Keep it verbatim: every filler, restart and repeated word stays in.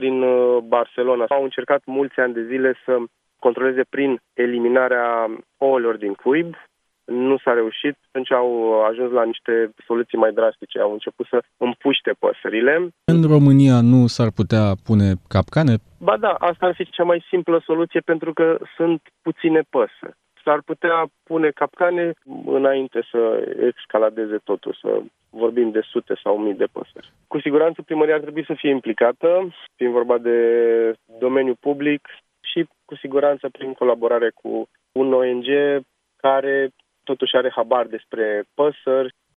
prin Barcelona. Au încercat mulți ani de zile să controleze prin eliminarea ouălor din cuib. Nu s-a reușit, atunci au ajuns la niște soluții mai drastice. Au început să împuște păsările. În România nu s-ar putea pune capcane? Ba da, asta ar fi cea mai simplă soluție pentru că sunt puține păsări. S-ar putea pune capcane înainte să escaladeze totul, să vorbim de sute sau mii de păsări. Cu siguranță primăria ar trebui să fie implicată, fiind vorba de domeniul public și cu siguranță prin colaborare cu un O N G care totuși are habar despre păsări.